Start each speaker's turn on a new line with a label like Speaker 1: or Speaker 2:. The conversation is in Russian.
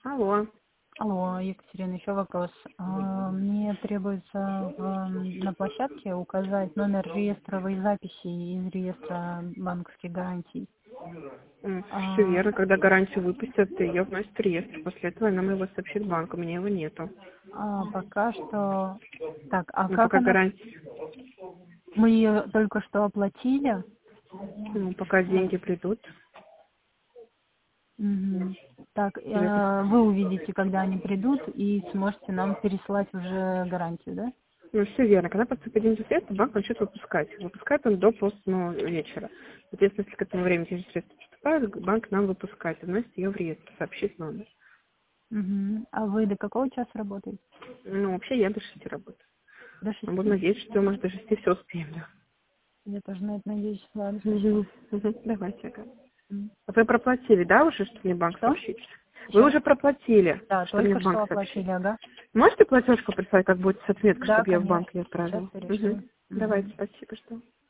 Speaker 1: Алло.
Speaker 2: Алло, Екатерина, еще вопрос. Мне требуется на площадке указать номер реестровой записи из реестра банковских гарантий.
Speaker 1: Все верно. Когда гарантию выпустят, ее вносят в реестр. После этого нам его сообщит банк. У меня его нету.
Speaker 2: Пока что... Так, а
Speaker 1: Ну,
Speaker 2: как
Speaker 1: пока
Speaker 2: она...
Speaker 1: гарантия...
Speaker 2: Мы ее только что оплатили.
Speaker 1: Ну, пока деньги придут.
Speaker 2: Угу. Так,
Speaker 1: Это...
Speaker 2: вы увидите, когда они придут, и сможете нам переслать уже гарантию, да?
Speaker 1: Ну, все верно. Когда поступит деньги в средства, банк начнет выпускать. Выпускает он до позднего вечера. Соответственно, если к этому времени эти средства поступают, банк нам выпускает и вносит ее в реестр, сообщит номер.
Speaker 2: Угу. А вы до какого часа работаете?
Speaker 1: Ну, вообще я до 6 работаю.
Speaker 2: До
Speaker 1: Но буду
Speaker 2: 6.
Speaker 1: надеяться, что, может, до 6 все успеем, да.
Speaker 2: Я тоже на это надеюсь. Ладно, спасибо.
Speaker 1: Давайте, ага.
Speaker 2: Мгм.
Speaker 1: А вы проплатили, да, уже, что мне банк
Speaker 2: Что?
Speaker 1: сообщит? Вы
Speaker 2: Сейчас?
Speaker 1: уже проплатили,
Speaker 2: Да,
Speaker 1: что мне
Speaker 2: только что
Speaker 1: банк сообщит.
Speaker 2: оплатили, ага.
Speaker 1: Можете платежку прислать, как будет с отметкой,
Speaker 2: Да,
Speaker 1: чтобы я в банк
Speaker 2: конечно.
Speaker 1: ее
Speaker 2: Сейчас
Speaker 1: отправила?
Speaker 2: перешлю.
Speaker 1: Давайте,
Speaker 2: Мгм.
Speaker 1: спасибо, что.